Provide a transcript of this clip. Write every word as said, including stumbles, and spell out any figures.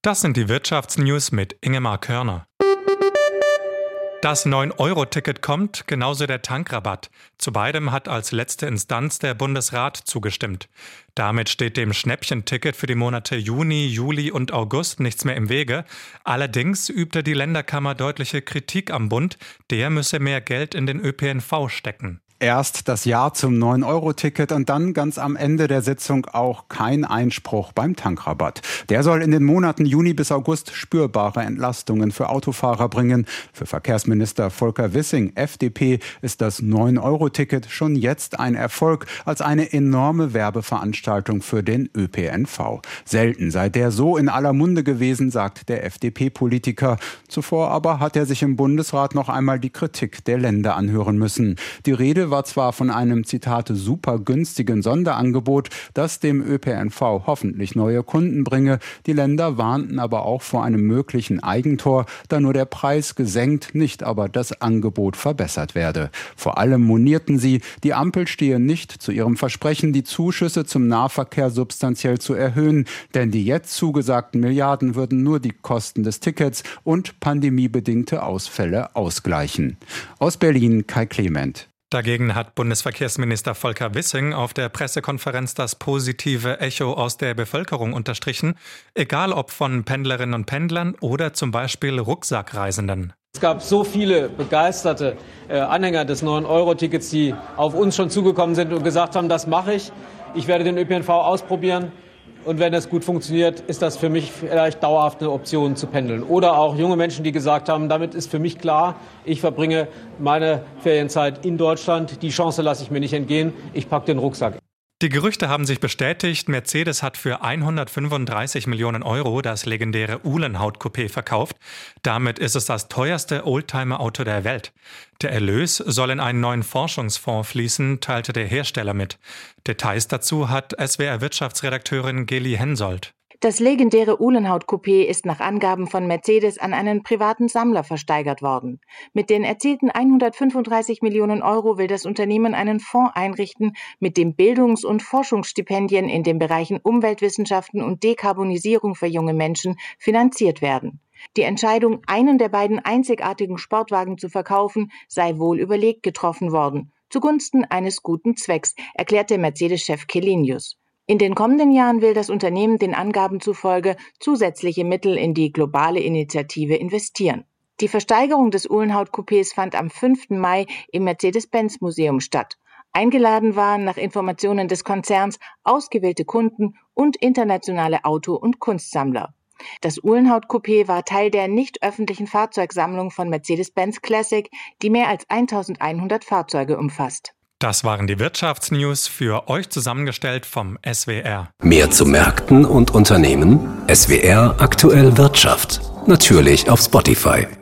Das sind die Wirtschaftsnews mit Ingemar Körner. Das neun Euro Ticket kommt, genauso der Tankrabatt. Zu beidem hat als letzte Instanz der Bundesrat zugestimmt. Damit steht dem Schnäppchenticket für die Monate Juni, Juli und August nichts mehr im Wege. Allerdings übte die Länderkammer deutliche Kritik am Bund, der müsse mehr Geld in den Ö P N V stecken. Erst das Ja zum neun Euro Ticket und dann ganz am Ende der Sitzung auch kein Einspruch beim Tankrabatt. Der soll in den Monaten Juni bis August spürbare Entlastungen für Autofahrer bringen. Für Verkehrsminister Volker Wissing, F D P, ist das neun Euro Ticket schon jetzt ein Erfolg als eine enorme Werbeveranstaltung für den Ö P N V. Selten sei der so in aller Munde gewesen, sagt der F D P-Politiker. Zuvor aber hat er sich im Bundesrat noch einmal die Kritik der Länder anhören müssen. Die Rede war zwar von einem, Zitat, super günstigen Sonderangebot, das dem Ö P N V hoffentlich neue Kunden bringe. Die Länder warnten aber auch vor einem möglichen Eigentor, da nur der Preis gesenkt, nicht aber das Angebot verbessert werde. Vor allem monierten sie, die Ampel stehe nicht zu ihrem Versprechen, die Zuschüsse zum Nahverkehr substanziell zu erhöhen, denn die jetzt zugesagten Milliarden würden nur die Kosten des Tickets und pandemiebedingte Ausfälle ausgleichen. Aus Berlin Kai Clement. Dagegen hat Bundesverkehrsminister Volker Wissing auf der Pressekonferenz das positive Echo aus der Bevölkerung unterstrichen, egal ob von Pendlerinnen und Pendlern oder zum Beispiel Rucksackreisenden. Es gab so viele begeisterte äh, Anhänger des neun Euro Tickets, die auf uns schon zugekommen sind und gesagt haben, das mache ich. Ich werde den Ö P N V ausprobieren. Und wenn es gut funktioniert, ist das für mich vielleicht dauerhaft eine Option zu pendeln. Oder auch junge Menschen, die gesagt haben, damit ist für mich klar, ich verbringe meine Ferienzeit in Deutschland. Die Chance lasse ich mir nicht entgehen. Ich packe den Rucksack. Die Gerüchte haben sich bestätigt. Mercedes hat für hundertfünfunddreißig Millionen Euro das legendäre Uhlenhaut-Coupé verkauft. Damit ist es das teuerste Oldtimer-Auto der Welt. Der Erlös soll in einen neuen Forschungsfonds fließen, teilte der Hersteller mit. Details dazu hat S W R-Wirtschaftsredakteurin Geli Hensoldt. Das legendäre Uhlenhaut-Coupé ist nach Angaben von Mercedes an einen privaten Sammler versteigert worden. Mit den erzielten hundertfünfunddreißig Millionen Euro will das Unternehmen einen Fonds einrichten, mit dem Bildungs- und Forschungsstipendien in den Bereichen Umweltwissenschaften und Dekarbonisierung für junge Menschen finanziert werden. Die Entscheidung, einen der beiden einzigartigen Sportwagen zu verkaufen, sei wohl überlegt getroffen worden, zugunsten eines guten Zwecks, erklärte Mercedes-Chef Källenius. In den kommenden Jahren will das Unternehmen den Angaben zufolge zusätzliche Mittel in die globale Initiative investieren. Die Versteigerung des Uhlenhaut-Coupés fand am fünften Mai im Mercedes-Benz-Museum statt. Eingeladen waren nach Informationen des Konzerns ausgewählte Kunden und internationale Auto- und Kunstsammler. Das Uhlenhaut-Coupé war Teil der nicht öffentlichen Fahrzeugsammlung von Mercedes-Benz Classic, die mehr als eintausendeinhundert Fahrzeuge umfasst. Das waren die Wirtschaftsnews für euch zusammengestellt vom S W R. Mehr zu Märkten und Unternehmen? S W R Aktuell Wirtschaft. Natürlich auf Spotify.